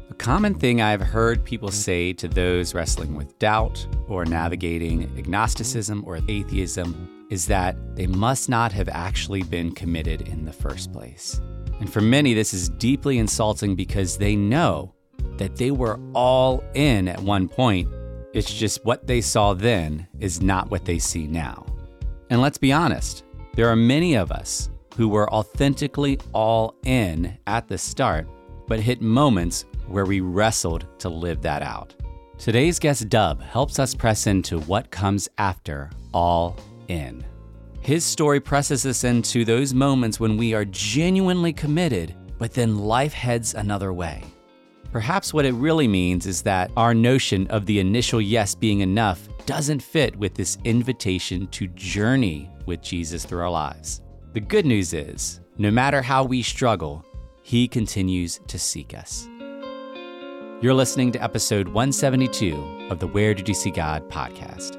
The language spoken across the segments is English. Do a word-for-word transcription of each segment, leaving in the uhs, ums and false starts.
A common thing I've heard people say to those wrestling with doubt or navigating agnosticism or atheism is that they must not have actually been committed in the first place. And for many, this is deeply insulting because they know that they were all in at one point. It's just what they saw then is not what they see now. And let's be honest, there are many of us who were authentically all in at the start, but hit moments where we wrestled to live that out. Today's guest, Dub, helps us press into what comes after all in. His story presses us into those moments when we are genuinely committed, but then life heads another way. Perhaps what it really means is that our notion of the initial yes being enough doesn't fit with this invitation to journey with Jesus through our lives. The good news is, no matter how we struggle, He continues to seek us. You're listening to episode one seventy-two of the Where Did You See God podcast.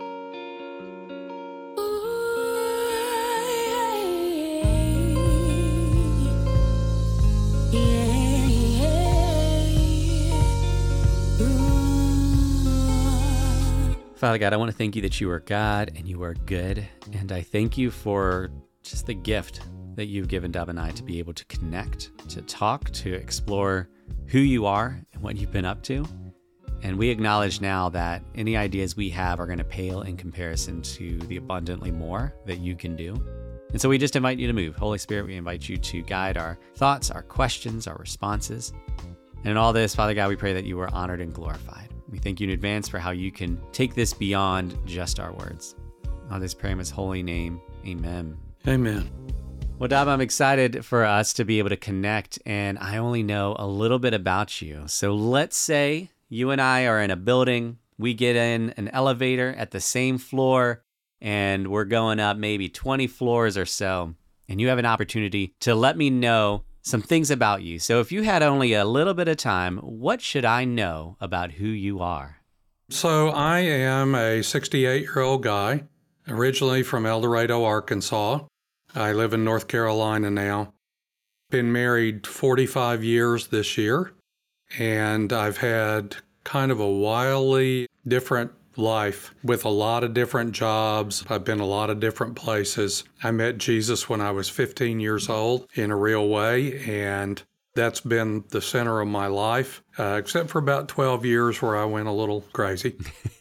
Father God, I want to thank you that you are God and you are good. And I thank you for just the gift that you've given Dub and I to be able to connect, to talk, to explore who you are and what you've been up to. And we acknowledge now that any ideas we have are going to pale in comparison to the abundantly more that you can do. And so we just invite you to move. Holy Spirit, we invite you to guide our thoughts, our questions, our responses. And in all this, Father God, we pray that you are honored and glorified. We thank you in advance for how you can take this beyond just our words. On this prayer in His holy name, amen. Amen. Well, Dub, I'm excited for us to be able to connect, and I only know a little bit about you. So let's say you and I are in a building, we get in an elevator at the same floor, and we're going up maybe twenty floors or so, and you have an opportunity to let me know some things about you. So if you had only a little bit of time, what should I know about who you are? So I am a sixty-eight-year-old guy, originally from El Dorado, Arkansas. I live in North Carolina now. Been married forty-five years this year, and I've had kind of a wildly different life with a lot of different jobs. I've been a lot of different places. I met Jesus when I was fifteen years old in a real way, and that's been the center of my life, uh, except for about twelve years where I went a little crazy.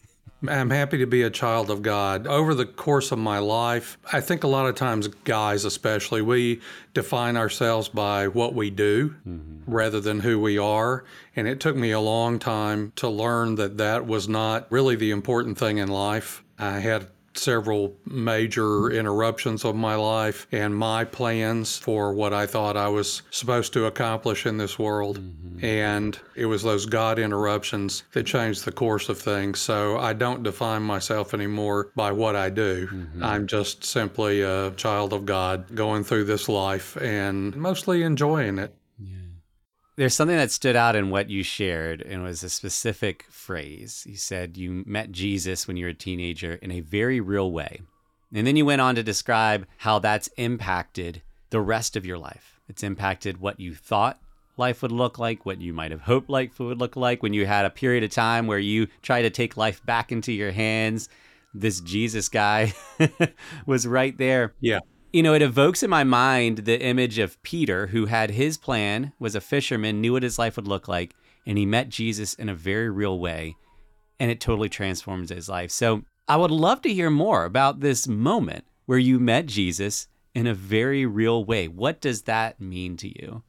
I'm happy to be a child of God. Over the course of my life, I think a lot of times guys especially, we define ourselves by what we do mm-hmm. rather than who we are. And it took me a long time to learn that that was not really the important thing in life. I had several major interruptions of my life and my plans for what I thought I was supposed to accomplish in this world. Mm-hmm. And it was those God interruptions that changed the course of things. So I don't define myself anymore by what I do. Mm-hmm. I'm just simply a child of God going through this life and mostly enjoying it. There's something that stood out in what you shared, and it was a specific phrase. You said you met Jesus when you were a teenager in a very real way. And then you went on to describe how that's impacted the rest of your life. It's impacted what you thought life would look like, what you might have hoped life would look like when you had a period of time where you tried to take life back into your hands. This Jesus guy was right there. Yeah. You know, it evokes in my mind the image of Peter, who had his plan, was a fisherman, knew what his life would look like, and he met Jesus in a very real way, and it totally transforms his life. So I would love to hear more about this moment where you met Jesus in a very real way. What does that mean to you?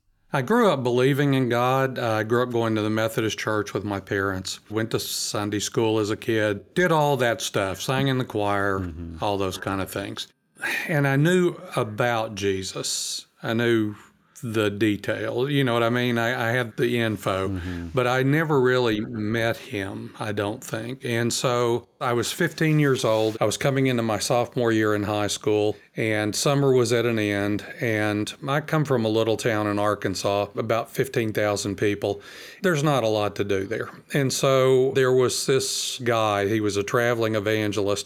I grew up believing in God. I grew up going to the Methodist church with my parents, went to Sunday school as a kid, did all that stuff, sang in the choir, mm-hmm. all those kind of things. And I knew about Jesus. I knew the detail. You know what I mean? I, I had the info, mm-hmm. but I never really met him, I don't think. And so I was fifteen years old. I was coming into my sophomore year in high school, and summer was at an end. And I come from a little town in Arkansas, about fifteen thousand people. There's not a lot to do there. And so there was this guy, he was a traveling evangelist,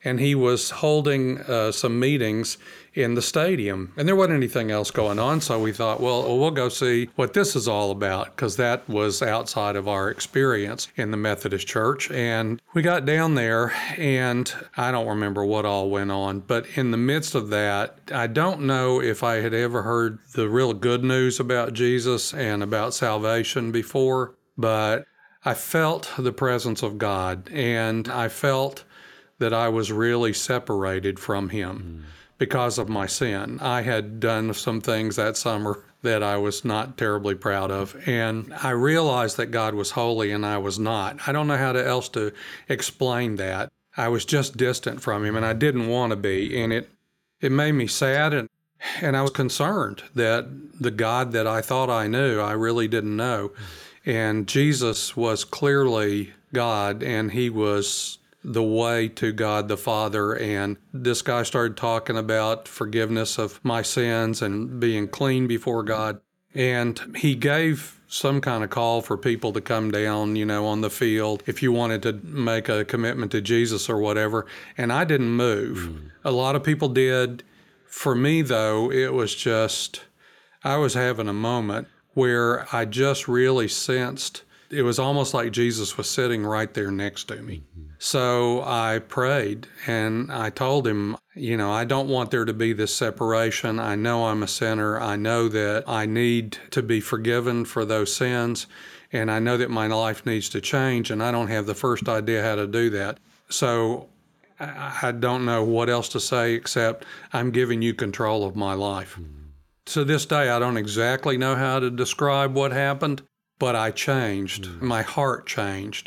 and he was holding uh, some meetings in the stadium. And there wasn't anything else going on, so we thought, well, we'll go see what this is all about, because that was outside of our experience in the Methodist Church. And we got down there, and I don't remember what all went on, but in the midst of that, I don't know if I had ever heard the real good news about Jesus and about salvation before, but I felt the presence of God, and I felt that I was really separated from him. Mm. Because of my sin. I had done some things that summer that I was not terribly proud of, and I realized that God was holy and I was not. I don't know how to, else to explain that. I was just distant from him, and I didn't want to be, and it it made me sad, and, and I was concerned that the God that I thought I knew, I really didn't know. And Jesus was clearly God, and he was the way to God the Father. And this guy started talking about forgiveness of my sins and being clean before God. And he gave some kind of call for people to come down, you know, on the field if you wanted to make a commitment to Jesus or whatever. And I didn't move. Mm. A lot of people did. For me, though, it was just, I was having a moment where I just really sensed it was almost like Jesus was sitting right there next to me. Mm-hmm. So I prayed and I told him, you know, I don't want there to be this separation. I know I'm a sinner. I know that I need to be forgiven for those sins. And I know that my life needs to change. And I don't have the first idea how to do that. So I, I don't know what else to say except I'm giving you control of my life. Mm-hmm. To this day, I don't exactly know how to describe what happened. But I changed. Mm. My heart changed.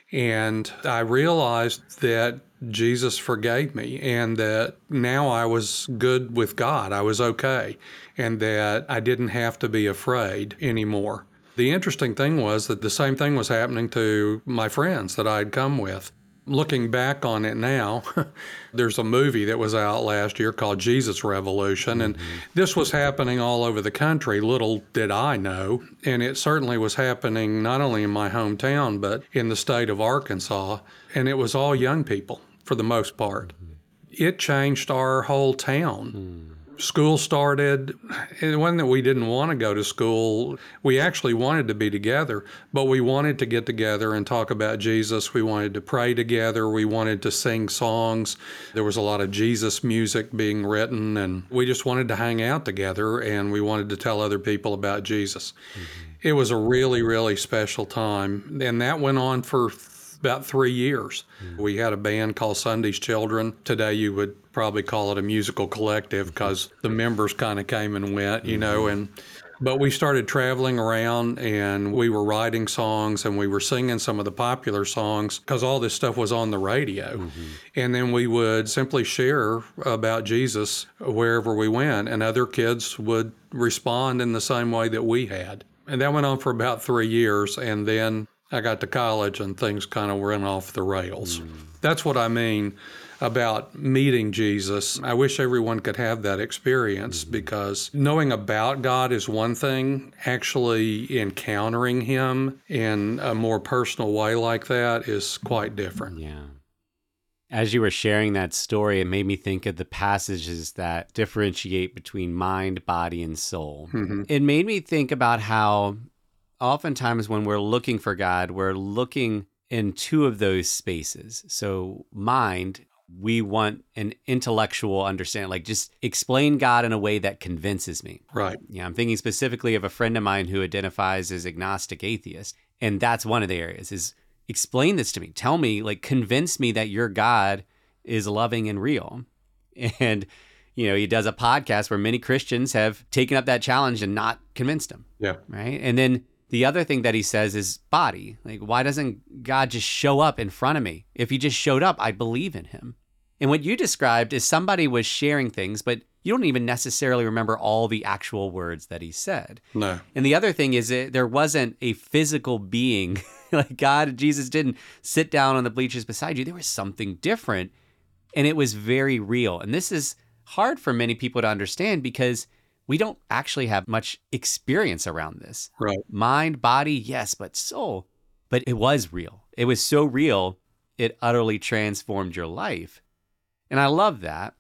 And I realized that Jesus forgave me and that now I was good with God. I was okay. And that I didn't have to be afraid anymore. The interesting thing was that the same thing was happening to my friends that I'd come with. Looking back on it now, there's a movie that was out last year called Jesus Revolution, and mm-hmm. this was happening all over the country, little did I know, and it certainly was happening not only in my hometown, but in the state of Arkansas, and it was all young people for the most part. Mm-hmm. It changed our whole town. Mm. School started. It wasn't that we didn't want to go to school. We actually wanted to be together, but we wanted to get together and talk about Jesus. We wanted to pray together. We wanted to sing songs. There was a lot of Jesus music being written, and we just wanted to hang out together, and we wanted to tell other people about Jesus. Mm-hmm. It was a really, really special time, and that went on for about three years. Mm-hmm. We had a band called Sunday's Children. Today you would probably call it a musical collective because the members kind of came and went, you know, and but we started traveling around and we were writing songs and we were singing some of the popular songs because all this stuff was on the radio. Mm-hmm. And then we would simply share about Jesus wherever we went, and other kids would respond in the same way that we had. And that went on for about three years, and then I got to college and things kind of went off the rails. Mm. That's what I mean about meeting Jesus. I wish everyone could have that experience, mm-hmm. because knowing about God is one thing. Actually encountering him in a more personal way like that is quite different. Yeah. As you were sharing that story, it made me think of the passages that differentiate between mind, body, and soul. Mm-hmm. It made me think about how oftentimes when we're looking for God, we're looking in two of those spaces. So mind, we want an intellectual understanding, like just explain God in a way that convinces me. Right. Yeah, I'm thinking specifically of a friend of mine who identifies as agnostic atheist. And that's one of the areas is explain this to me. Tell me, like, convince me that your God is loving and real. And, you know, he does a podcast where many Christians have taken up that challenge and not convinced him. Yeah. Right. And then the other thing that he says is body. Like, why doesn't God just show up in front of me? If he just showed up, I'd believe in him. And what you described is somebody was sharing things, but you don't even necessarily remember all the actual words that he said. No. And the other thing is that there wasn't a physical being. Like God, Jesus didn't sit down on the bleachers beside you. There was something different, and it was very real. And this is hard for many people to understand because we don't actually have much experience around this. Right. Mind, body, yes, but soul. But it was real. It was so real, it utterly transformed your life. And I love that.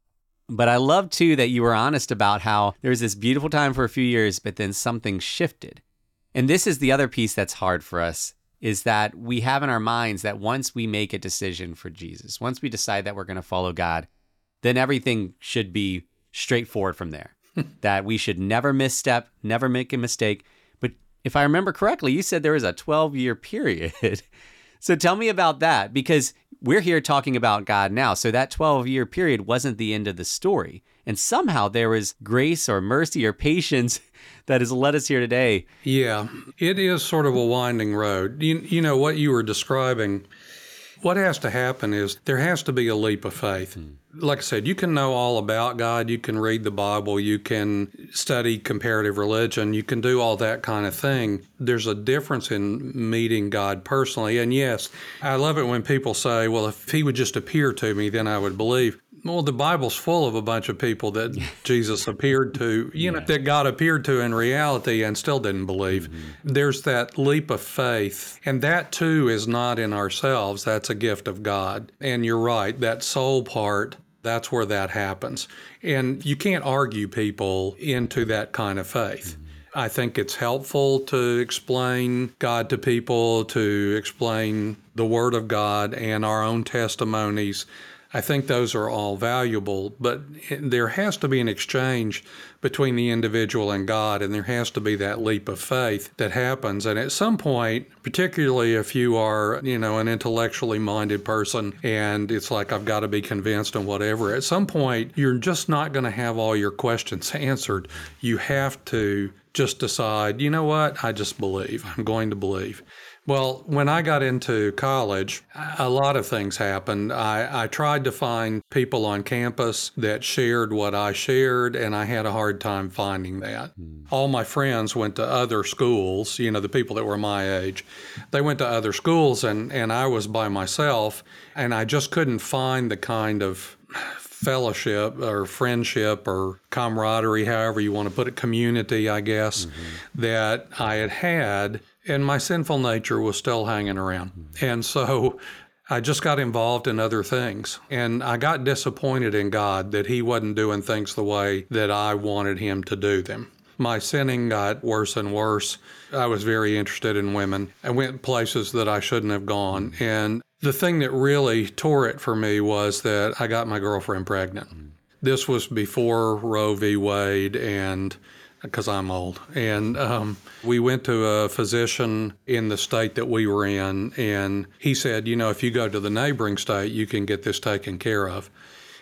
But I love, too, that you were honest about how there was this beautiful time for a few years, but then something shifted. And this is the other piece that's hard for us, is that we have in our minds that once we make a decision for Jesus, once we decide that we're going to follow God, then everything should be straightforward from there. That we should never misstep, never make a mistake. But if I remember correctly, you said there was a twelve-year period. So tell me about that, because we're here talking about God now. So that twelve-year period wasn't the end of the story. And somehow there was grace or mercy or patience that has led us here today. Yeah, it is sort of a winding road. You, you know, what you were describing, what has to happen is there has to be a leap of faith. Mm. Like I said, you can know all about God, you can read the Bible, you can study comparative religion, you can do all that kind of thing. There's a difference in meeting God personally. And yes, I love it when people say, well, if he would just appear to me, then I would believe. Well, the Bible's full of a bunch of people that Jesus appeared to, you know, yeah. that God appeared to in reality and still didn't believe. Mm-hmm. There's that leap of faith. And that, too, is not in ourselves. That's a gift of God. And you're right, that soul part, that's where that happens. And you can't argue people into that kind of faith. Mm-hmm. I think it's helpful to explain God to people, to explain the Word of God and our own testimonies. I think those are all valuable, but there has to be an exchange between the individual and God, and there has to be that leap of faith that happens. And at some point, particularly if you are, you know, an intellectually minded person and it's like, I've got to be convinced and whatever, at some point, you're just not going to have all your questions answered. You have to just decide, you know what, I just believe. I'm going to believe. Well, when I got into college, a lot of things happened. I, I tried to find people on campus that shared what I shared, and I had a hard time finding that. Mm. All my friends went to other schools, you know, the people that were my age. They went to other schools, and, and I was by myself, and I just couldn't find the kind of fellowship or friendship or camaraderie, however you want to put it, community, I guess, mm-hmm. that I had had. And my sinful nature was still hanging around. And so I just got involved in other things. And I got disappointed in God that he wasn't doing things the way that I wanted him to do them. My sinning got worse and worse. I was very interested in women. I went places that I shouldn't have gone. And the thing that really tore it for me was that I got my girlfriend pregnant. This was before Roe v. Wade, and because I'm old. And um, we went to a physician in the state that we were in, and he said, you know, if you go to the neighboring state, you can get this taken care of.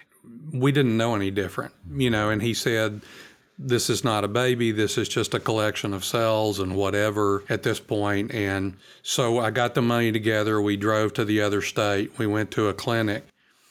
We didn't know any different, you know, and he said, this is not a baby, this is just a collection of cells and whatever at this point. And so I got the money together, we drove to the other state, we went to a clinic.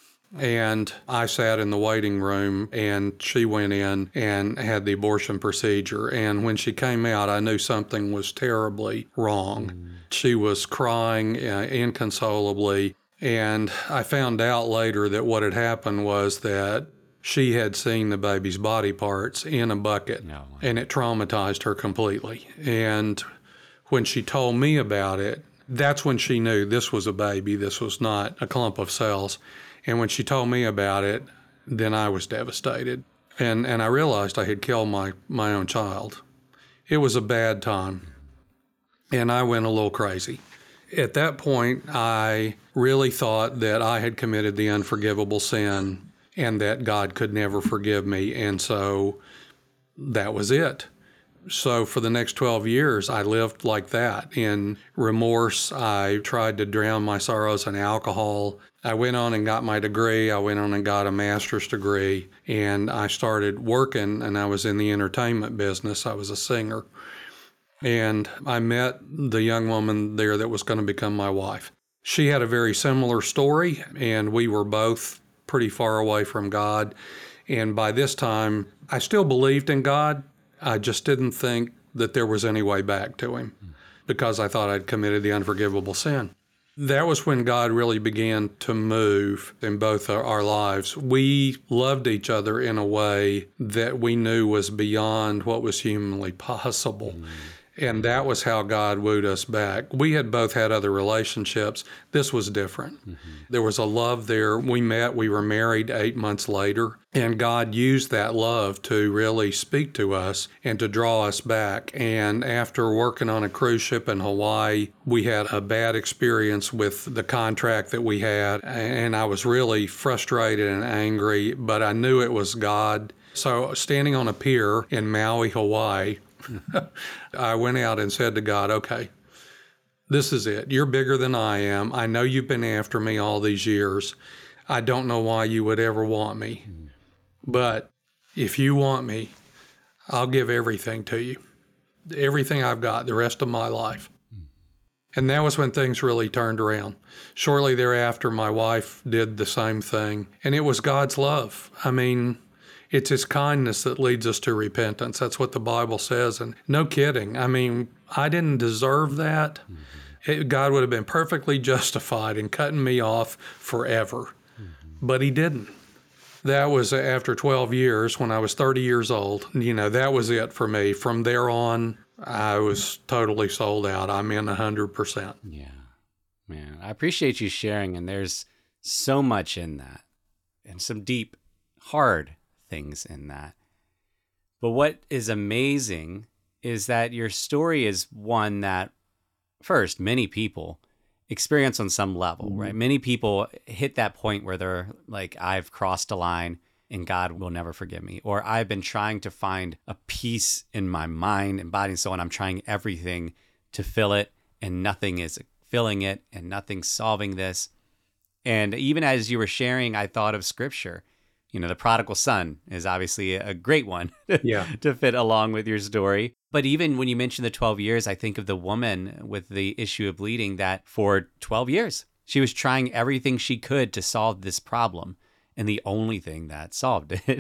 And I sat in the waiting room, and she went in and had the abortion procedure. And when she came out, I knew something was terribly wrong. Mm. She was crying uh, inconsolably. And I found out later that what had happened was that she had seen the baby's body parts in a bucket, no. and it traumatized her completely. And when she told me about it, that's when she knew this was a baby, this was not a clump of cells. And when she told me about it, then I was devastated. And and I realized I had killed my, my own child. It was a bad time. And I went a little crazy. At that point, I really thought that I had committed the unforgivable sin and that God could never forgive me. And so that was it. So for the next twelve years, I lived like that. In remorse, I tried to drown my sorrows in alcohol. I went on and got my degree. I went on and got a master's degree. And I started working, and I was in the entertainment business. I was a singer. And I met the young woman there that was going to become my wife. She had a very similar story, and we were both pretty far away from God. And by this time, I still believed in God. I just didn't think that there was any way back to him because I thought I'd committed the unforgivable sin. That was when God really began to move in both our lives. We loved each other in a way that we knew was beyond what was humanly possible. Mm. And that was how God wooed us back. We had both had other relationships. This was different. Mm-hmm. There was a love there. We met, we were married eight months later, and God used that love to really speak to us and to draw us back. And after working on a cruise ship in Hawaii, we had a bad experience with the contract that we had, and I was really frustrated and angry, but I knew it was God. So standing on a pier in Maui, Hawaii, I went out and said to God, okay, this is it. You're bigger than I am. I know you've been after me all these years. I don't know why you would ever want me. But if you want me, I'll give everything to you. Everything I've got, the rest of my life. And that was when things really turned around. Shortly thereafter, my wife did the same thing. And it was God's love. I mean, it's His kindness that leads us to repentance. That's what the Bible says. And no kidding. I mean, I didn't deserve that. Mm-hmm. It, God would have been perfectly justified in cutting me off forever. Mm-hmm. But He didn't. That was after twelve years when I was thirty years old. You know, that was it for me. From there on, I was totally sold out. I'm in one hundred percent. Yeah. Man, I appreciate you sharing. And there's so much in that and some deep, hard things in that. But what is amazing is that your story is one that, first, many people experience on some level, mm-hmm. right? Many people hit that point where they're like, I've crossed a line and God will never forgive me. Or I've been trying to find a peace in my mind and body and soul, and I'm trying everything to fill it, and nothing is filling it, and nothing's solving this. And even as you were sharing, I thought of scripture. You know, the prodigal son is obviously a great one yeah. to fit along with your story. But even when you mention the twelve years, I think of the woman with the issue of bleeding that for twelve years, she was trying everything she could to solve this problem. And the only thing that solved it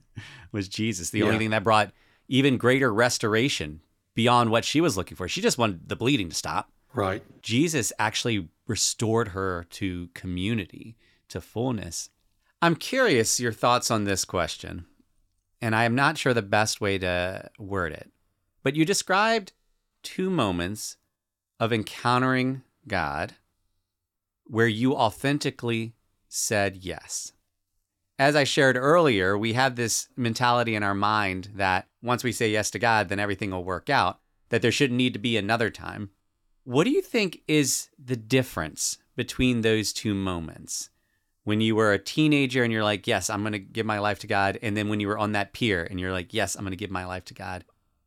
was Jesus. The yeah. only thing that brought even greater restoration beyond what she was looking for. She just wanted the bleeding to stop. Right. Jesus actually restored her to community, to fullness. I'm curious your thoughts on this question, and I am not sure the best way to word it, but you described two moments of encountering God where you authentically said yes. As I shared earlier, we have this mentality in our mind that once we say yes to God, then everything will work out, that there shouldn't need to be another time. What do you think is the difference between those two moments? When you were a teenager and you're like, yes, I'm going to give my life to God. And then when you were on that pier and you're like, yes, I'm going to give my life to God.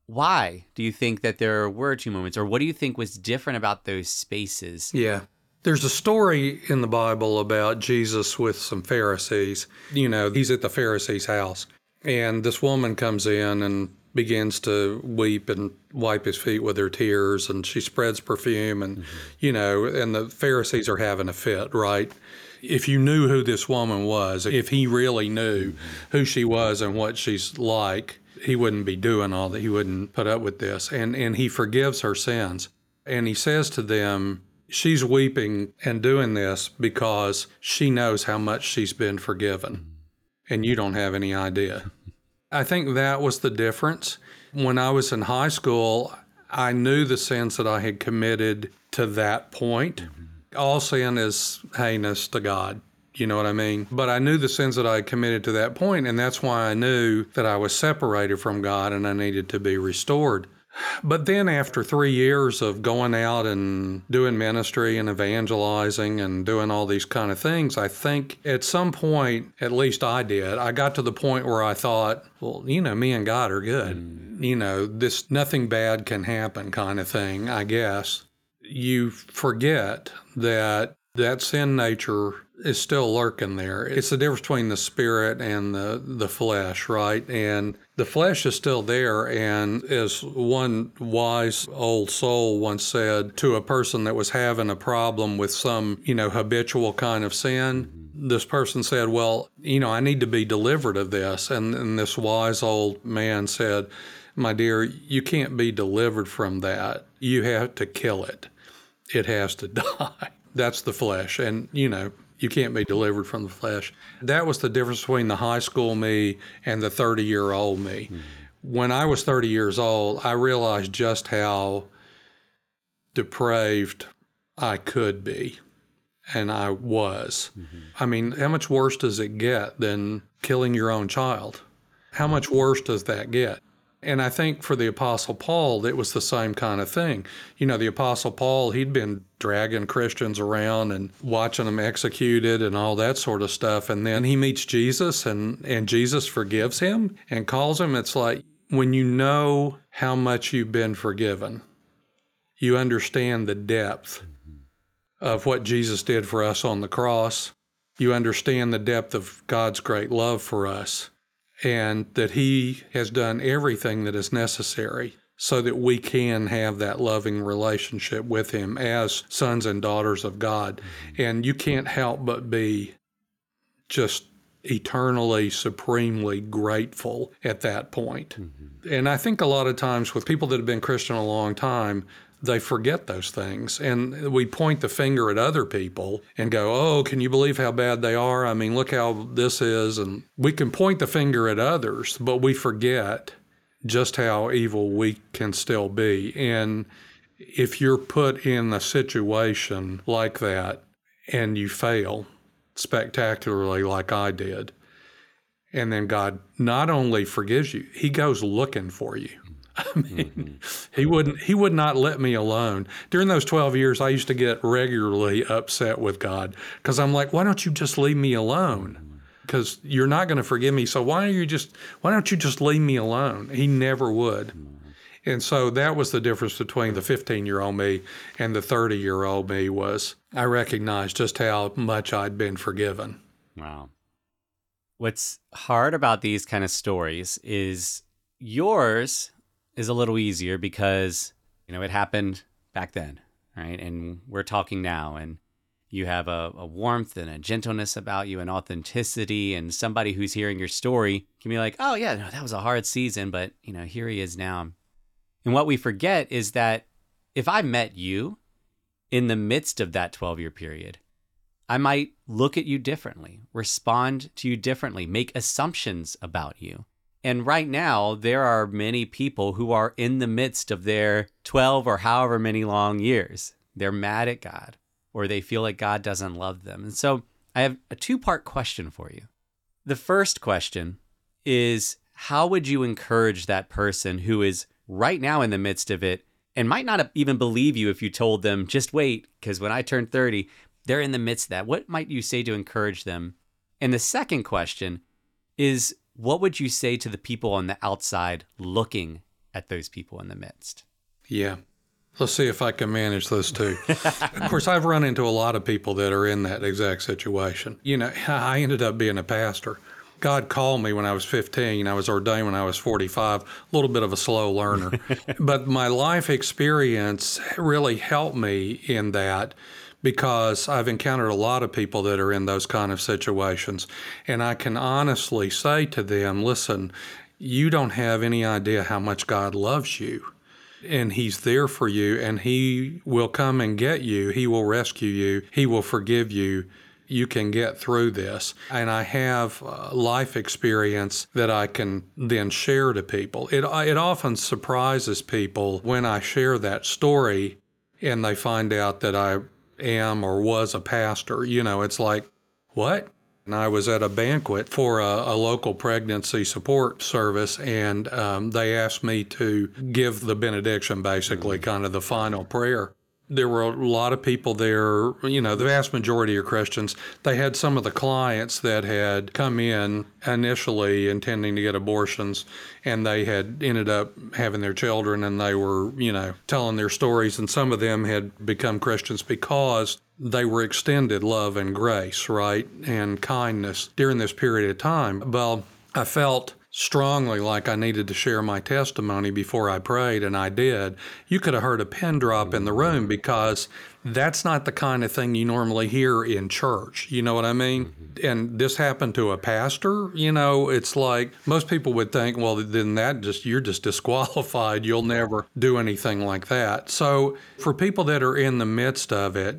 Why do you think that there were two moments? Or what do you think was different about those spaces? Yeah. There's a story in the Bible about Jesus with some Pharisees. You know, he's at the Pharisee's house. And this woman comes in and begins to weep and wipe his feet with her tears. And she spreads perfume. And, mm-hmm. you know, and the Pharisees are having a fit, right? If you knew who this woman was, if he really knew who she was and what she's like, he wouldn't be doing all that. He wouldn't put up with this. And and he forgives her sins. And he says to them, she's weeping and doing this because she knows how much she's been forgiven. And you don't have any idea. I think that was the difference. When I was in high school, I knew the sins that I had committed to that point. All sin is heinous to God. You know what I mean? But I knew the sins that I had committed to that point, and that's why I knew that I was separated from God and I needed to be restored. But then after three years of going out and doing ministry and evangelizing and doing all these kind of things, I think at some point, at least I did, I got to the point where I thought, well, you know, me and God are good. Mm. You know, this nothing bad can happen kind of thing, I guess. You forget that that sin nature is still lurking there. It's the difference between the spirit and the, the flesh, right? And the flesh is still there. And as one wise old soul once said to a person that was having a problem with some, you know, habitual kind of sin, this person said, well, you know, I need to be delivered of this. And, and this wise old man said, my dear, you can't be delivered from that. You have to kill it. It has to die. That's the flesh. And, you know, you can't be delivered from the flesh. That was the difference between the high school me and the thirty-year-old me. Mm-hmm. When I was thirty years old, I realized just how depraved I could be, and I was. Mm-hmm. I mean, how much worse does it get than killing your own child? How much worse does that get? And I think for the Apostle Paul, it was the same kind of thing. You know, the Apostle Paul, he'd been dragging Christians around and watching them executed and all that sort of stuff. And then he meets Jesus, and, and Jesus forgives him and calls him. It's like when you know how much you've been forgiven, you understand the depth of what Jesus did for us on the cross. You understand the depth of God's great love for us, and that he has done everything that is necessary so that we can have that loving relationship with him as sons and daughters of God. Mm-hmm. And you can't help but be just eternally, supremely grateful at that point. Mm-hmm. And I think a lot of times with people that have been Christian a long time, they forget those things. And we point the finger at other people and go, oh, can you believe how bad they are? I mean, look how this is. And we can point the finger at others, but we forget just how evil we can still be. And if you're put in a situation like that and you fail spectacularly like I did, and then God not only forgives you, he goes looking for you. I mean, mm-hmm. he wouldn't, he would not let me alone. During those twelve years, I used to get regularly upset with God because I'm like, why don't you just leave me alone? Because you're not going to forgive me. So why don't you just, why don't you just leave me alone? He never would. Mm-hmm. And so that was the difference between the fifteen-year-old me and the thirty-year-old me was I recognized just how much I'd been forgiven. Wow. What's hard about these kind of stories is yours is a little easier because, you know, it happened back then, right? And we're talking now, and you have a, a warmth and a gentleness about you and authenticity, and somebody who's hearing your story can be like, oh yeah, no, that was a hard season, but you know, here he is now. And what we forget is that if I met you in the midst of that twelve-year period, I might look at you differently, respond to you differently, make assumptions about you. And right now, there are many people who are in the midst of their twelve or however many long years. They're mad at God, or they feel like God doesn't love them. And so I have a two-part question for you. The first question is, how would you encourage that person who is right now in the midst of it and might not even believe you if you told them, just wait, because when I turn thirty, they're in the midst of that. What might you say to encourage them? And the second question is, what would you say to the people on the outside looking at those people in the midst? Yeah. Let's see if I can manage those two. Of course, I've run into a lot of people that are in that exact situation. You know, I ended up being a pastor. God called me when I was fifteen. I was ordained when I was forty-five, a little bit of a slow learner. But my life experience really helped me in that, because I've encountered a lot of people that are in those kind of situations. And I can honestly say to them, listen, you don't have any idea how much God loves you. And he's there for you, and he will come and get you. He will rescue you. He will forgive you. You can get through this. And I have uh, life experience that I can then share to people. It, it often surprises people when I share that story and they find out that I am or was a pastor. You know, it's like, what? And I was at a banquet for a, a local pregnancy support service, and um, they asked me to give the benediction, basically, kind of the final prayer. There were a lot of people there, you know, the vast majority are Christians. They had some of the clients that had come in initially intending to get abortions, and they had ended up having their children, and they were, you know, telling their stories, and some of them had become Christians because they were extended love and grace, right, and kindness during this period of time. Well, I felt strongly like I needed to share my testimony before I prayed, and I did. You could have heard a pin drop in the room, because that's not the kind of thing you normally hear in church. You know what I mean? Mm-hmm. And this happened to a pastor. You know, it's like most people would think, well, then that just, you're just disqualified. You'll never do anything like that. So for people that are in the midst of it,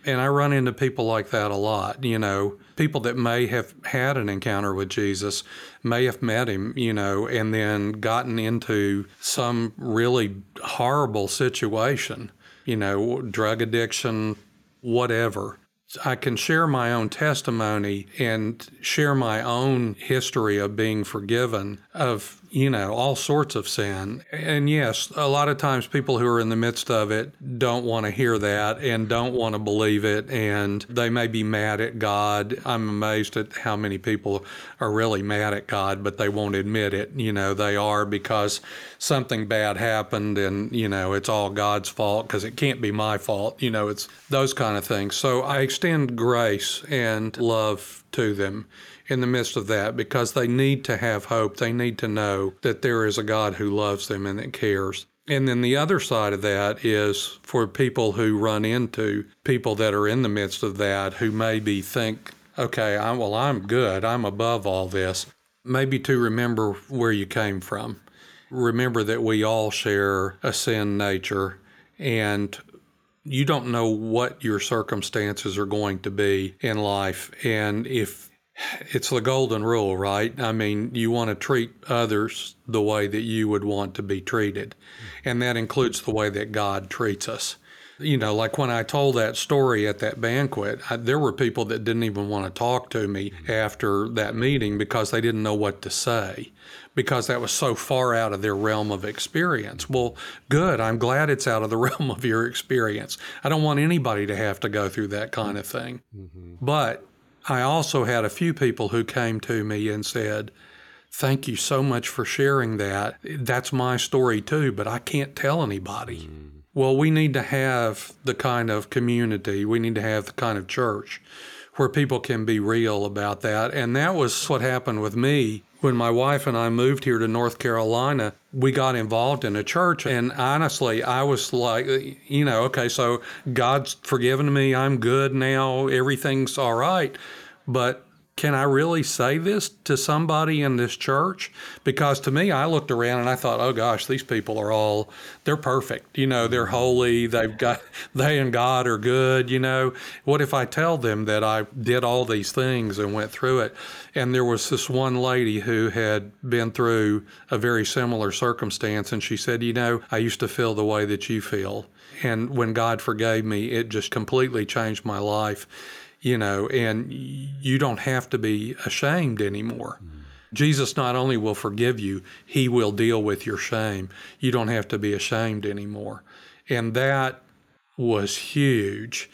And I run into people like that a lot, you know, people that may have had an encounter with Jesus, may have met him, you know, and then gotten into some really horrible situation, you know, drug addiction, whatever. I can share my own testimony and share my own history of being forgiven of, you know, all sorts of sin. And yes, a lot of times people who are in the midst of it don't want to hear that and don't want to believe it, and they may be mad at God. I'm amazed at how many people are really mad at God, but they won't admit it. You know, they are because something bad happened and, you know, it's all God's fault because it can't be my fault. You know, it's those kind of things. So I extend grace and love to them in the midst of that, because they need to have hope. They need to know that there is a God who loves them and that cares. And then the other side of that is for people who run into people that are in the midst of that, who maybe think, okay, I'm, well, I'm good. I'm above all this. Maybe to remember where you came from. Remember that we all share a sin nature, and you don't know what your circumstances are going to be in life. And if it's the golden rule, right? I mean, you want to treat others the way that you would want to be treated. And that includes the way that God treats us. You know, like when I told that story at that banquet, I, there were people that didn't even want to talk to me after that meeting because they didn't know what to say, because that was so far out of their realm of experience. Well, good. I'm glad it's out of the realm of your experience. I don't want anybody to have to go through that kind of thing. Mm-hmm. But I also had a few people who came to me and said, thank you so much for sharing that. That's my story too, but I can't tell anybody. Mm. Well, we need to have the kind of community, we need to have the kind of church where people can be real about that. And that was what happened with me. When my wife and I moved here to North Carolina, we got involved in a church. And honestly, I was like, you know, okay, so God's forgiven me. I'm good now. Everything's all right. But can I really say this to somebody in this church? Because to me, I looked around and I thought, oh gosh, these people are all, they're perfect. You know, they're holy. They've got, they and God are good. You know, what if I tell them that I did all these things and went through it? And there was this one lady who had been through a very similar circumstance. And she said, you know, I used to feel the way that you feel. And when God forgave me, it just completely changed my life. You know, and you don't have to be ashamed anymore. Mm. Jesus not only will forgive you, he will deal with your shame. You don't have to be ashamed anymore. And that was huge.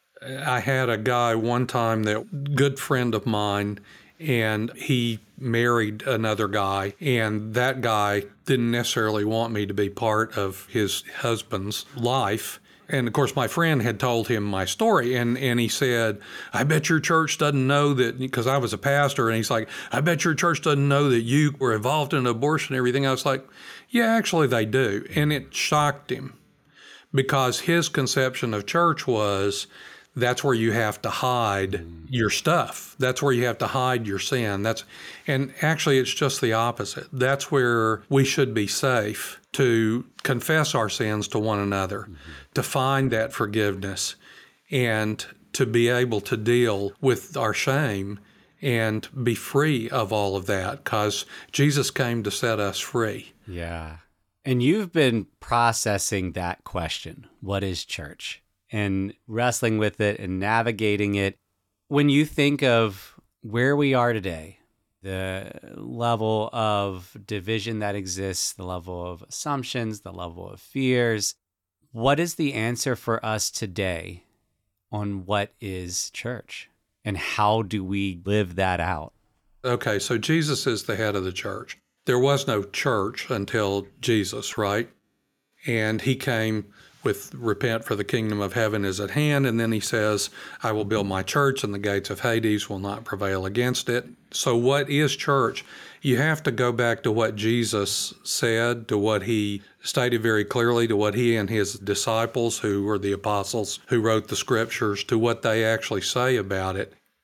I had a guy one time, that good friend of mine, and he married another guy, and that guy didn't necessarily want me to be part of his husband's life. And of course, my friend had told him my story, and, and he said, I bet your church doesn't know that, because I was a pastor, and he's like, I bet your church doesn't know that you were involved in abortion and everything. I was like, yeah, actually they do. And it shocked him, because his conception of church was, that's where you have to hide your stuff. That's where you have to hide your sin. That's, and actually it's just the opposite. That's where we should be safe to confess our sins to one another, mm-hmm. to find that forgiveness, and to be able to deal with our shame and be free of all of that, because Jesus came to set us free. Yeah. And you've been processing that question, what is church? And wrestling with it and navigating it. When you think of where we are today, the level of division that exists, the level of assumptions, the level of fears, what is the answer for us today on what is church? And how do we live that out? Okay, so Jesus is the head of the church. There was no church until Jesus, right? And he came with repent, for the kingdom of heaven is at hand. And then he says, I will build my church and the gates of Hades will not prevail against it. So what is church? You have to go back to what Jesus said, to what he stated very clearly, to what he and his disciples, who were the apostles who wrote the scriptures, to what they actually say about it.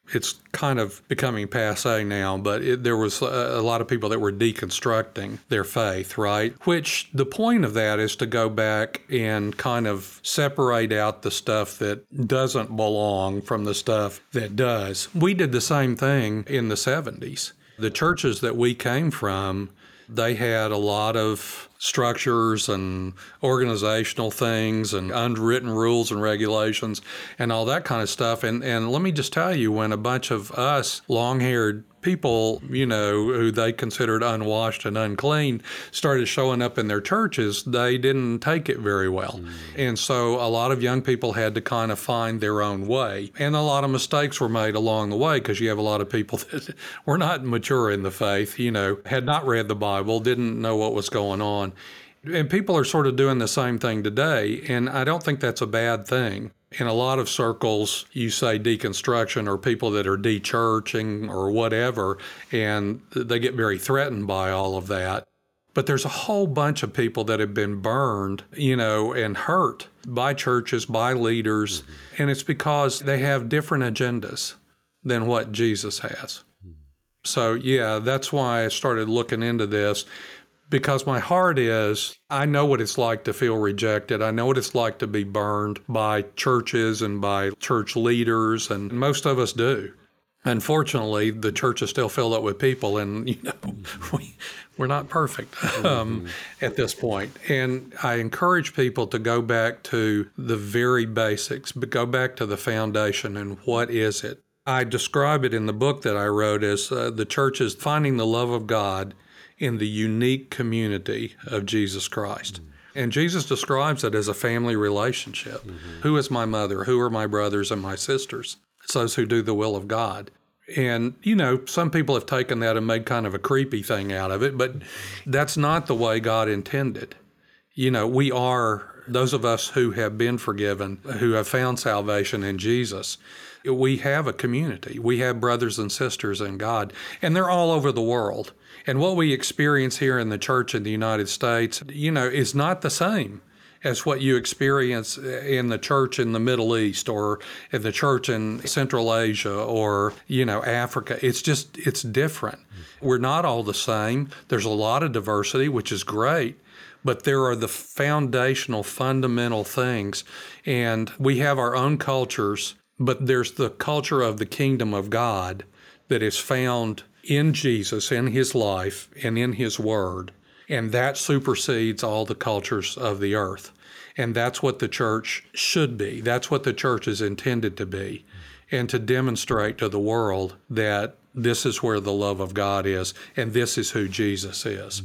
It's kind of becoming passé now, but it, there was a, a lot of people that were deconstructing their faith, right? Which the point of that is to go back and kind of separate out the stuff that doesn't belong from the stuff that does. We did the same thing in the seventies. The churches that we came from, they had a lot of structures and organizational things and unwritten rules and regulations and all that kind of stuff. And and let me just tell you, when a bunch of us long-haired people, you know, who they considered unwashed and unclean, started showing up in their churches, they didn't take it very well. Mm. And so a lot of young people had to kind of find their own way. And a lot of mistakes were made along the way, because you have a lot of people that were not mature in the faith, you know, had not read the Bible, didn't know what was going on. And people are sort of doing the same thing today, and I don't think that's a bad thing. In a lot of circles, you say deconstruction or people that are de-churching or whatever, and they get very threatened by all of that. But there's a whole bunch of people that have been burned, you know, and hurt by churches, by leaders, mm-hmm. and it's because they have different agendas than what Jesus has. Mm-hmm. So, yeah, that's why I started looking into this. Because my heart is, I know what it's like to feel rejected. I know what it's like to be burned by churches and by church leaders, and most of us do. Unfortunately, the church is still filled up with people, and, you know, we, we're not perfect um, mm-hmm. at this point. And I encourage people to go back to the very basics, but go back to the foundation and what is it? I describe it in the book that I wrote as uh, the church is finding the love of God in the unique community of Jesus Christ. Mm-hmm. And Jesus describes it as a family relationship. Mm-hmm. Who is my mother? Who are my brothers and my sisters? It's those who do the will of God. And, you know, some people have taken that and made kind of a creepy thing out of it, but that's not the way God intended. You know, we are, those of us who have been forgiven, who have found salvation in Jesus, we have a community. We have brothers and sisters in God, and they're all over the world. And what we experience here in the church in the United States, you know, is not the same as what you experience in the church in the Middle East or in the church in Central Asia or, you know, Africa. It's just, it's different. We're not all the same. There's a lot of diversity, which is great, but there are the foundational, fundamental things. And we have our own cultures, but there's the culture of the kingdom of God that is found in Jesus, in his life, and in his word. And that supersedes all the cultures of the earth. And that's what the church should be. That's what the church is intended to be. And to demonstrate to the world that this is where the love of God is, and this is who Jesus is.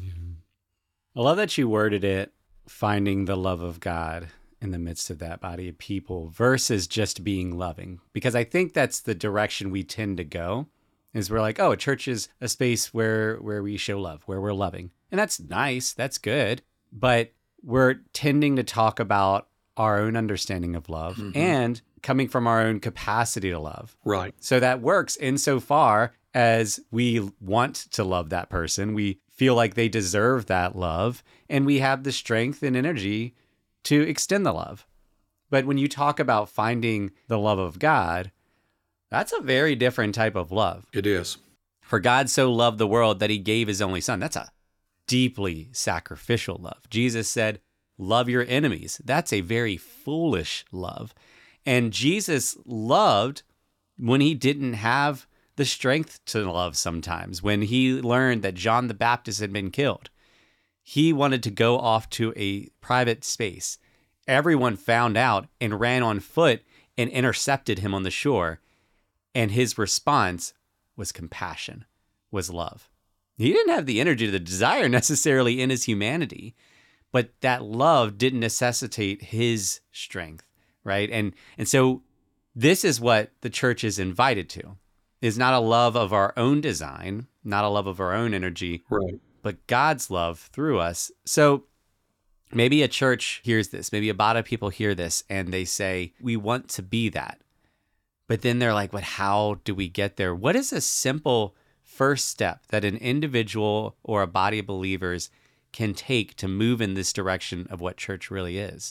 I love that you worded it, finding the love of God in the midst of that body of people versus just being loving. Because I think that's the direction we tend to go. Is we're like, oh, a church is a space where where we show love, where we're loving. And that's nice, that's good. But we're tending to talk about our own understanding of love mm-hmm. and coming from our own capacity to love. Right. So that works insofar as we want to love that person. We feel like they deserve that love, and we have the strength and energy to extend the love. But when you talk about finding the love of God, that's a very different type of love. It is. For God so loved the world that he gave his only son. That's a deeply sacrificial love. Jesus said, love your enemies. That's a very foolish love. And Jesus loved when he didn't have the strength to love sometimes. When he learned that John the Baptist had been killed, he wanted to go off to a private space. Everyone found out and ran on foot and intercepted him on the shore. And his response was compassion, was love. He didn't have the energy, the desire necessarily in his humanity, but that love didn't necessitate his strength, right? And and so this is what the church is invited to, is not a love of our own design, not a love of our own energy, right, but God's love through us. So maybe a church hears this, maybe a body of people hear this, and they say, we want to be that. But then they're like, but how do we get there? What is a simple first step that an individual or a body of believers can take to move in this direction of what church really is?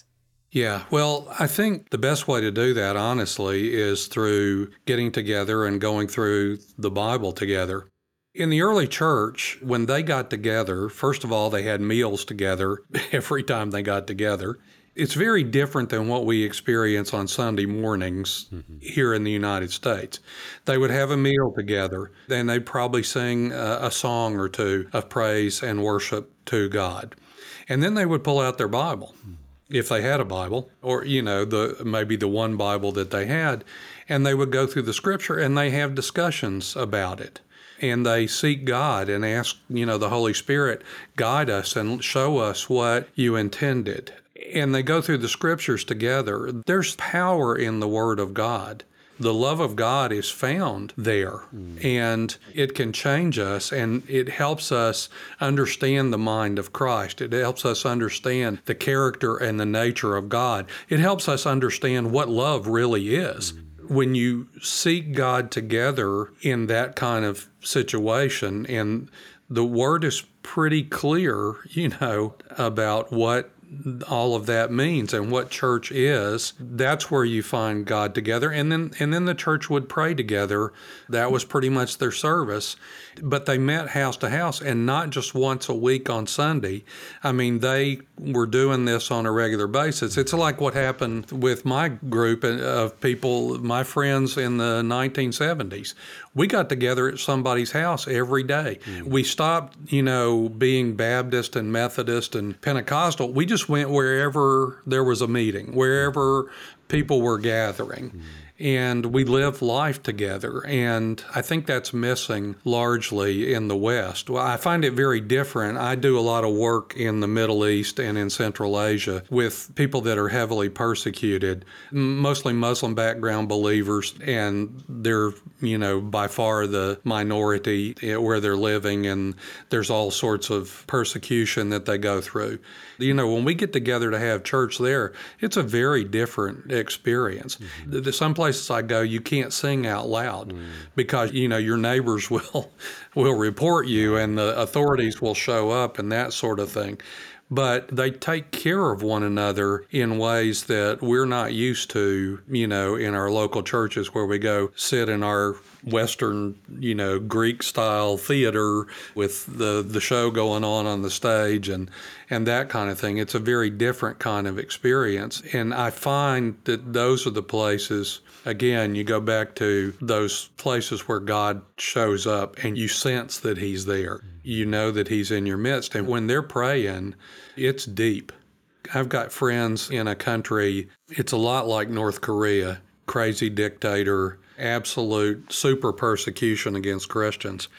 Yeah, well, I think the best way to do that, honestly, is through getting together and going through the Bible together. In the early church, when they got together, first of all, they had meals together every time they got together. It's very different than what we experience on Sunday mornings mm-hmm. here in the United States. They would have a meal together, and they'd probably sing a, a song or two of praise and worship to God. And then they would pull out their Bible, mm-hmm. if they had a Bible, or, you know, the maybe the one Bible that they had, and they would go through the Scripture, and they have discussions about it. And they seek God and ask, you know, the Holy Spirit, guide us and show us what you intended. And they go through the Scriptures together. There's power in the Word of God. The love of God is found there, mm. and it can change us, and it helps us understand the mind of Christ. It helps us understand the character and the nature of God. It helps us understand what love really is. Mm. When you seek God together in that kind of situation, and the Word is pretty clear, you know, about what all of that means and what church is, that's where you find God together. And then and then the church would pray together. That was pretty much their service. But they met house to house, and not just once a week on Sunday. I mean, they were doing this on a regular basis. It's like what happened with my group of people, my friends in the nineteen seventies. We got together at somebody's house every day. Mm-hmm. We stopped, you know, being Baptist and Methodist and Pentecostal. We just went wherever there was a meeting, wherever people were gathering. Mm-hmm. And we live life together. And I think that's missing largely in the West. Well, I find it very different. I do a lot of work in the Middle East and in Central Asia with people that are heavily persecuted, mostly Muslim background believers, and they're, you know, by far the minority where they're living, and there's all sorts of persecution that they go through. You know, when we get together to have church there, it's a very different experience. Mm-hmm. Some places I go, you can't sing out loud mm. because, you know, your neighbors will will report you and the authorities will show up and that sort of thing. But they take care of one another in ways that we're not used to, you know, in our local churches where we go sit in our Western, you know, Greek-style theater with the, the show going on on the stage and, and that kind of thing. It's a very different kind of experience. And I find that those are the places, again, you go back to those places where God shows up and you sense that He's there. You know that He's in your midst. And when they're praying, it's deep. I've got friends in a country, it's a lot like North Korea, crazy dictator, absolute super persecution against Christians.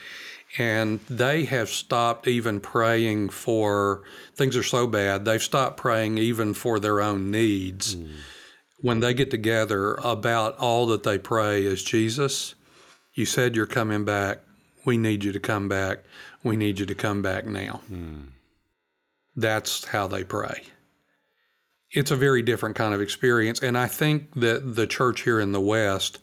And they have stopped even praying for, things are so bad, they've stopped praying even for their own needs. Mm. When they get together, about all that they pray is, Jesus, you said you're coming back. We need you to come back. We need you to come back now. Mm. That's how they pray. It's a very different kind of experience. And I think that the church here in the West,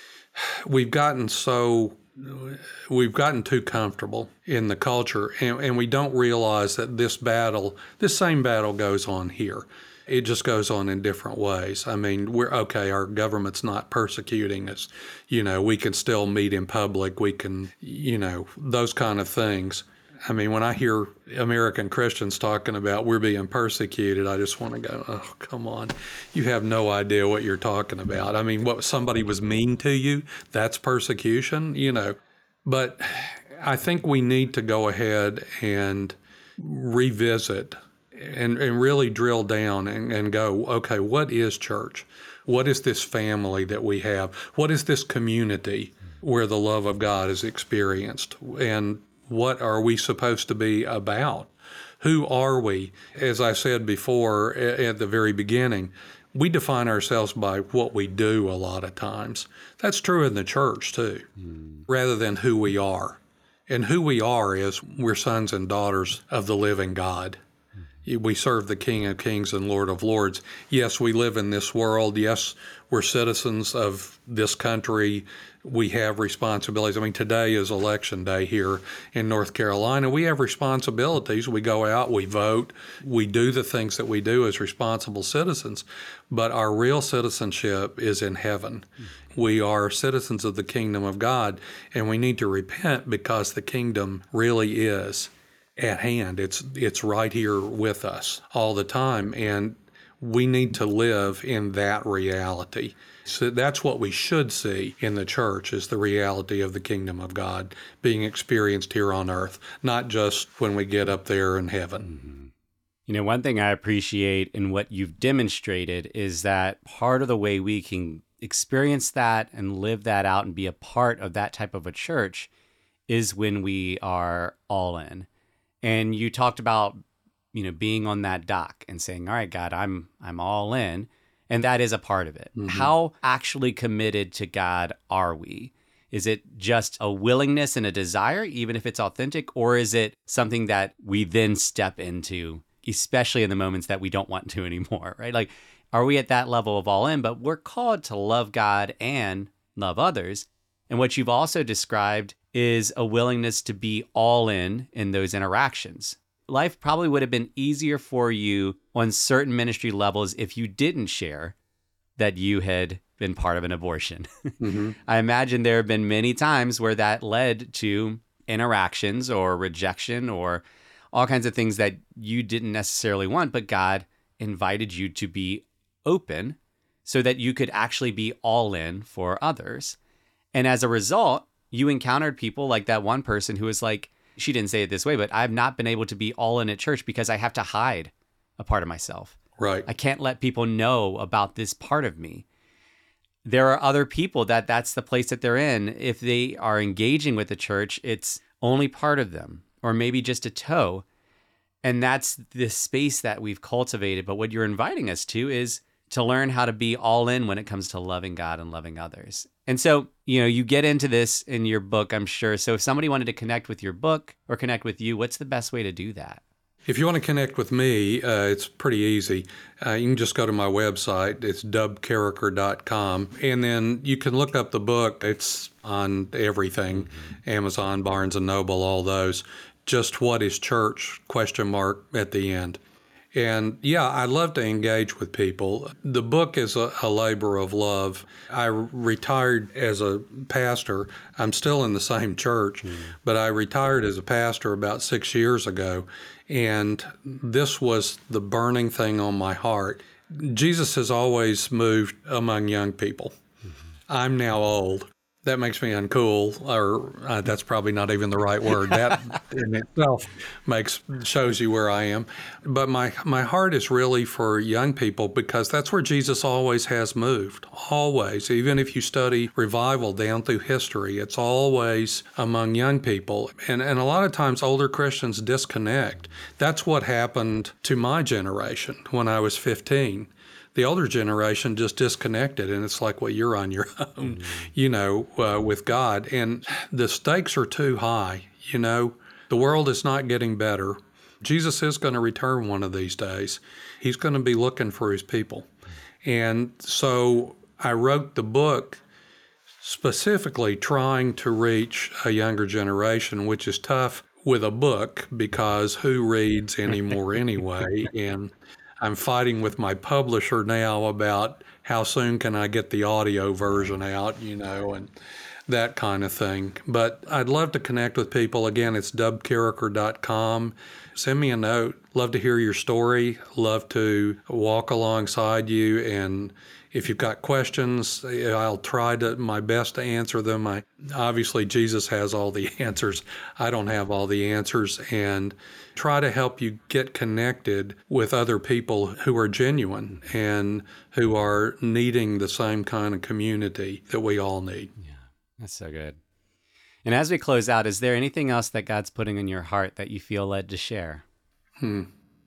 we've gotten so, we've gotten too comfortable in the culture, and, and we don't realize that this battle, this same battle goes on here. It just goes on in different ways. I mean, we're okay, our government's not persecuting us. You know, we can still meet in public. We can, you know, those kind of things. I mean, when I hear American Christians talking about we're being persecuted, I just want to go, oh, come on. You have no idea what you're talking about. I mean, what somebody was mean to you, that's persecution, you know. But I think we need to go ahead and revisit and, and really drill down and, and go, okay, what is church? What is this family that we have? What is this community where the love of God is experienced? And what are we supposed to be about? Who are we? As I said before at the very beginning, we define ourselves by what we do a lot of times. That's true in the church too, mm. rather than who we are. And who we are is we're sons and daughters of the living God. We serve the King of Kings and Lord of Lords. Yes, we live in this world. Yes, we're citizens of this country. We have responsibilities. I mean, today is election day here in North Carolina. We have responsibilities. We go out, we vote, we do the things that we do as responsible citizens. But our real citizenship is in heaven. Mm-hmm. We are citizens of the kingdom of God, and we need to repent because the kingdom really is at hand. It's it's right here with us all the time, and we need to live in that reality. So that's what we should see in the church, is the reality of the kingdom of God being experienced here on earth, not just when we get up there in heaven. Mm-hmm. You know, one thing I appreciate in what you've demonstrated is that part of the way we can experience that and live that out and be a part of that type of a church is when we are all in. And you talked about, you know, being on that dock and saying, all right, God, I'm I'm all in. And that is a part of it. Mm-hmm. How actually committed to God are we? Is it just a willingness and a desire, even if it's authentic, or is it something that we then step into, especially in the moments that we don't want to anymore, right? Like, are we at that level of all in? But we're called to love God and love others. And what you've also described is a willingness to be all in in those interactions. Life probably would have been easier for you on certain ministry levels if you didn't share that you had been part of an abortion. Mm-hmm. I imagine there have been many times where that led to interactions or rejection or all kinds of things that you didn't necessarily want, but God invited you to be open so that you could actually be all in for others. And as a result, you encountered people like that one person who was like, she didn't say it this way, but I've not been able to be all in at church because I have to hide a part of myself. Right. I can't let people know about this part of me. There are other people that that's the place that they're in. If they are engaging with the church, it's only part of them, or maybe just a toe. And that's the space that we've cultivated. But what you're inviting us to is to learn how to be all in when it comes to loving God and loving others. And so, you know, you get into this in your book, I'm sure. So if somebody wanted to connect with your book or connect with you, what's the best way to do that? If you want to connect with me, uh, it's pretty easy. Uh, you can just go to my website. It's dub carriker dot com. And then you can look up the book. It's on everything, mm-hmm. Amazon, Barnes and Noble, all those. Just What is Church? Question mark at the end. And yeah, I love to engage with people. The book is a, a labor of love. I retired as a pastor. I'm still in the same church, mm. but I retired as a pastor about six years ago. And this was the burning thing on my heart. Jesus has always moved among young people. Mm-hmm. I'm now old. That makes me uncool, or uh, that's probably not even the right word. That in itself makes shows you where I am. But my my heart is really for young people, because that's where Jesus always has moved, always. Even if you study revival down through history, it's always among young people. And, and a lot of times older Christians disconnect. That's what happened to my generation when I was fifteen. The older generation just disconnected, and it's like, well, you're on your own, mm-hmm. you know, uh, with God. And the stakes are too high, you know. The world is not getting better. Jesus is going to return one of these days. He's going to be looking for his people. And so I wrote the book specifically trying to reach a younger generation, which is tough with a book because who reads anymore anyway? And I'm fighting with my publisher now about how soon can I get the audio version out, you know, and that kind of thing. But I'd love to connect with people. Again, it's dub carriker dot com. Send me a note. Love to hear your story. Love to walk alongside you. And if you've got questions, I'll try to my best to answer them. I, obviously, Jesus has all the answers. I don't have all the answers. And try to help you get connected with other people who are genuine and who are needing the same kind of community that we all need. Yeah, that's so good. And as we close out, is there anything else that God's putting in your heart that you feel led to share? Hmm.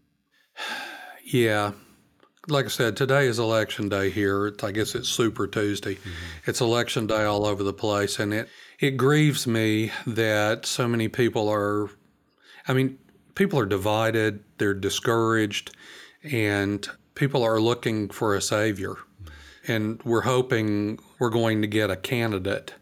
Yeah. Like I said, today is election day here. It's, I guess it's Super Tuesday. Mm-hmm. It's election day all over the place. And it, it grieves me that so many people are, I mean, People are divided, they're discouraged, and people are looking for a savior. And we're hoping we're going to get a candidate,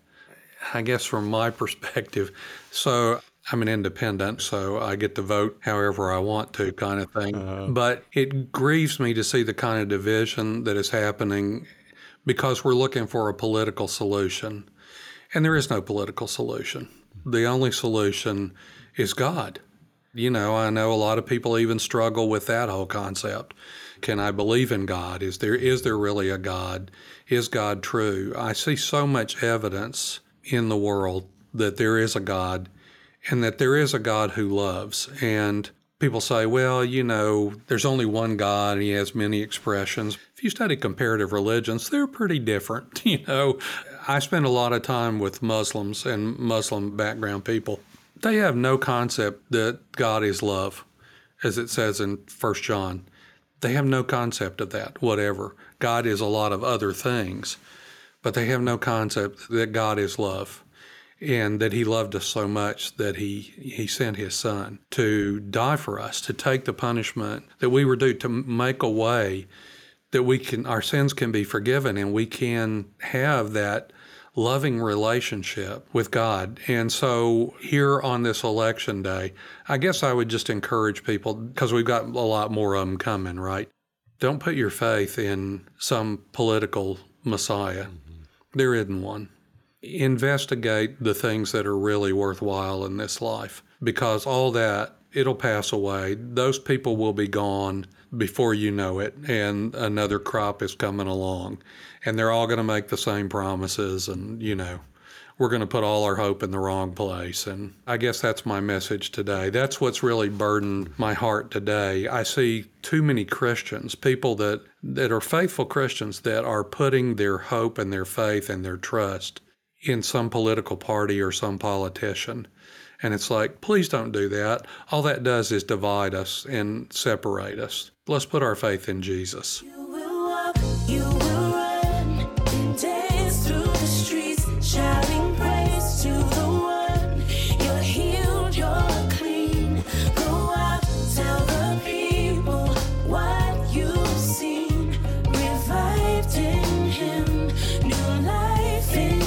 I guess from my perspective. So I'm an independent, so I get to vote however I want to, kind of thing. Uh-huh. But it grieves me to see the kind of division that is happening because we're looking for a political solution. And there is no political solution. The only solution is God. You know, I know a lot of people even struggle with that whole concept. Can I believe in God? Is there is there really a God? Is God true? I see so much evidence in the world that there is a God and that there is a God who loves. And people say, well, you know, there's only one God and he has many expressions. If you study comparative religions, they're pretty different. You know, I spend a lot of time with Muslims and Muslim background people. They have no concept that God is love, as it says in First John. They have no concept of that, whatever. God is a lot of other things, but they have no concept that God is love and that he loved us so much that he, he sent his son to die for us, to take the punishment that we were due, to make a way that we can, our sins can be forgiven and we can have that loving relationship with God. And so here on this election day, I guess I would just encourage people, because we've got a lot more of them coming, right? Don't put your faith in some political messiah. Mm-hmm. There isn't one. Investigate the things that are really worthwhile in this life, because all that, it'll pass away. Those people will be gone before you know it, and another crop is coming along. And they're all going to make the same promises, and, you know, we're going to put all our hope in the wrong place. And I guess that's my message today. That's what's really burdened my heart today. I see too many Christians, people that, that are faithful Christians, that are putting their hope and their faith and their trust in some political party or some politician. And it's like, please don't do that. All that does is divide us and separate us. Let's put our faith in Jesus. You will walk, you will run, and dance through the streets, shouting praise to the one. You're healed, you're clean. Go out, tell the people what you've seen. Revived in him, new life in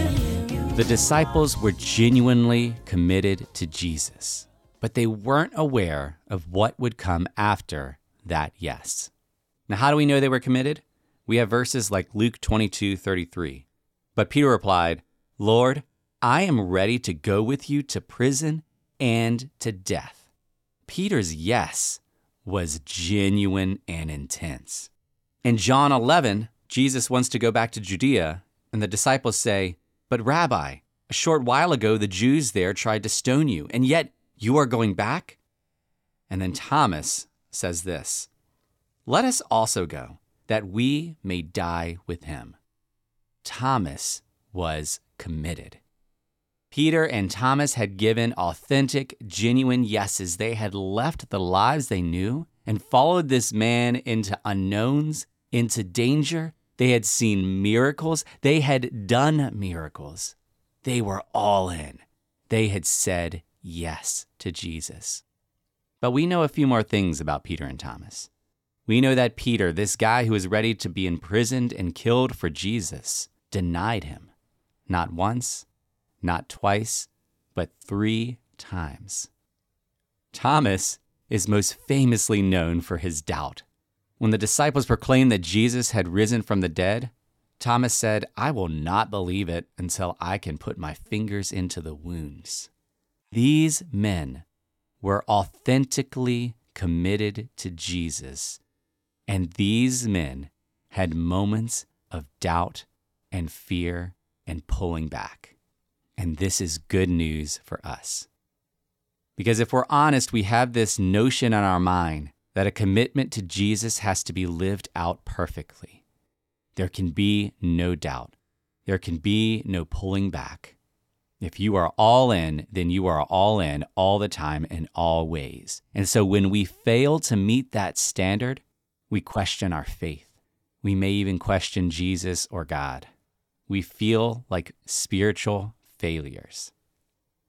him. The disciples were genuinely committed to Jesus, but they weren't aware of what would come after that yes. Now, how do we know they were committed? We have verses like Luke twenty-two thirty-three. But Peter replied, Lord, I am ready to go with you to prison and to death. Peter's yes was genuine and intense. In John eleven, Jesus wants to go back to Judea, and the disciples say, But Rabbi, a short while ago the Jews there tried to stone you, and yet you are going back? And then Thomas says this, Let us also go, that we may die with him. Thomas was committed. Peter and Thomas had given authentic, genuine yeses. They had left the lives they knew and followed this man into unknowns, into danger. They had seen miracles. They had done miracles. They were all in. They had said yes to Jesus. But we know a few more things about Peter and Thomas. We know that Peter, this guy who was ready to be imprisoned and killed for Jesus, denied him. Not once, not twice, but three times. Thomas is most famously known for his doubt. When the disciples proclaimed that Jesus had risen from the dead, Thomas said, I will not believe it until I can put my fingers into the wounds. These men were authentically committed to Jesus, and these men had moments of doubt and fear and pulling back. And this is good news for us. Because if we're honest, we have this notion in our mind that a commitment to Jesus has to be lived out perfectly. There can be no doubt. There can be no pulling back. If you are all in, then you are all in all the time in all ways. And so when we fail to meet that standard, we question our faith. We may even question Jesus or God. We feel like spiritual failures.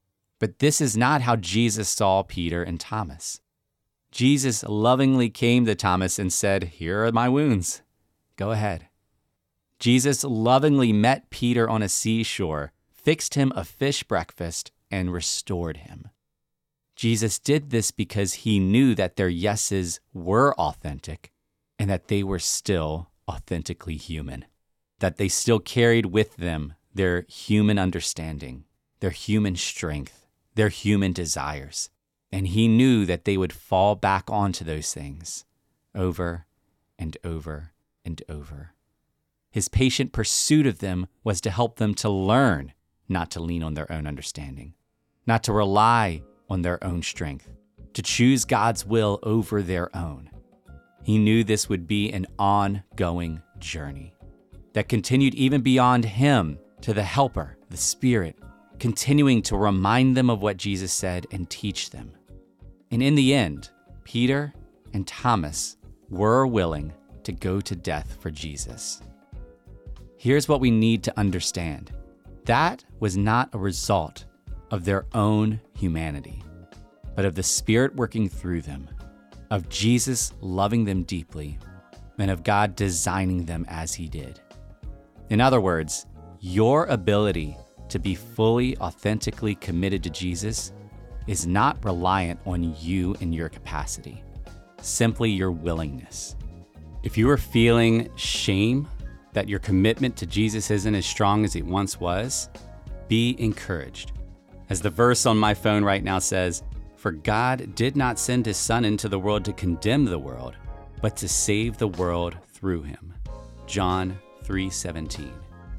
But this is not how Jesus saw Peter and Thomas. Jesus lovingly came to Thomas and said, "Here are my wounds. Go ahead." Jesus lovingly met Peter on a seashore, fixed him a fish breakfast, and restored him. Jesus did this because he knew that their yeses were authentic and that they were still authentically human, that they still carried with them their human understanding, their human strength, their human desires. And he knew that they would fall back onto those things over and over and over. His patient pursuit of them was to help them to learn not to lean on their own understanding, not to rely on their own strength, to choose God's will over their own. He knew this would be an ongoing journey that continued even beyond him to the Helper, the Spirit, continuing to remind them of what Jesus said and teach them. And in the end, Peter and Thomas were willing to go to death for Jesus. Here's what we need to understand. That was not a result of their own humanity, but of the Spirit working through them, of Jesus loving them deeply, and of God designing them as he did. In other words, your ability to be fully, authentically committed to Jesus is not reliant on you and your capacity, simply your willingness. If you are feeling shame that your commitment to Jesus isn't as strong as it once was, be encouraged. As the verse on my phone right now says, "For God did not send his Son into the world to condemn the world, but to save the world through him." John three seventeen.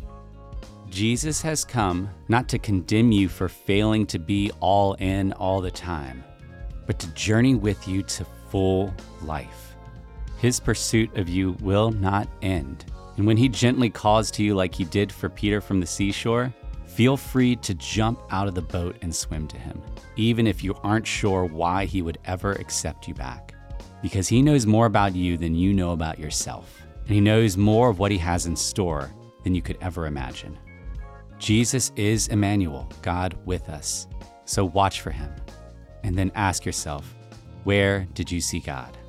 Jesus has come not to condemn you for failing to be all in all the time, but to journey with you to full life. His pursuit of you will not end. And when he gently calls to you like he did for Peter from the seashore, feel free to jump out of the boat and swim to him, even if you aren't sure why he would ever accept you back. Because he knows more about you than you know about yourself. And he knows more of what he has in store than you could ever imagine. Jesus is Emmanuel, God with us. So watch for him. And then ask yourself, where did you see God?